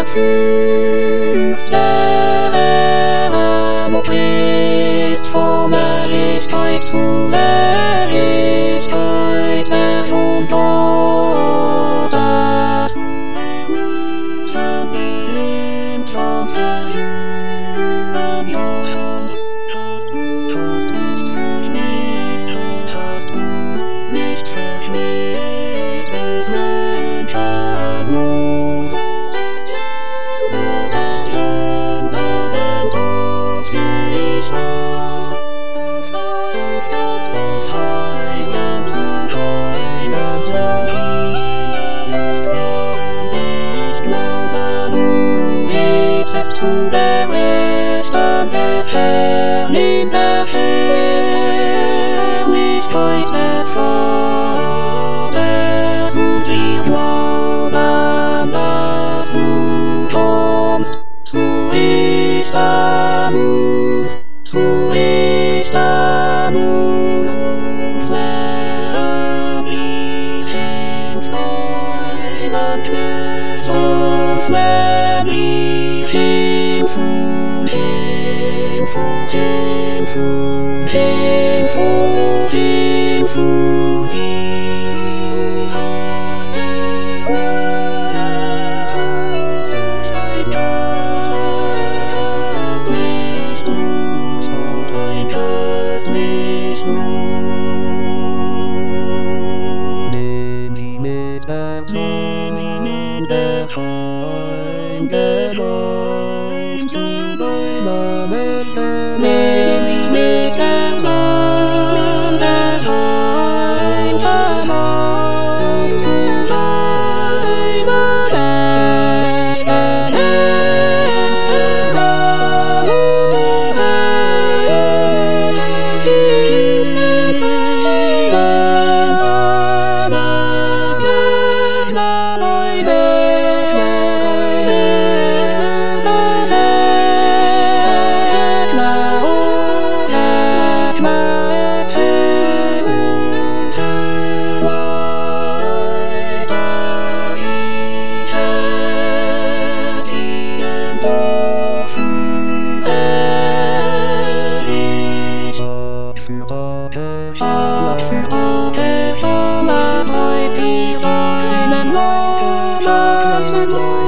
fühlst, wo bist vom Ehrlichkeit zu Ehrlichkeit, wer schon dort ist. Verliebt vom Verlieren, Johann, hast nicht verschmäht, des Menschen Not. Das Sünde, wenn so viel war, auf sein Herz, auf Heilen zu scheinen, zu nicht glauben, nichts ist zu berichten des Herrn in der Herrlichkeit des Vaters, und wir glauben, dass du kommst, zu richten uns, zu richten uns, nämlich Freuden knüpft uns, nämlich Hilfe, für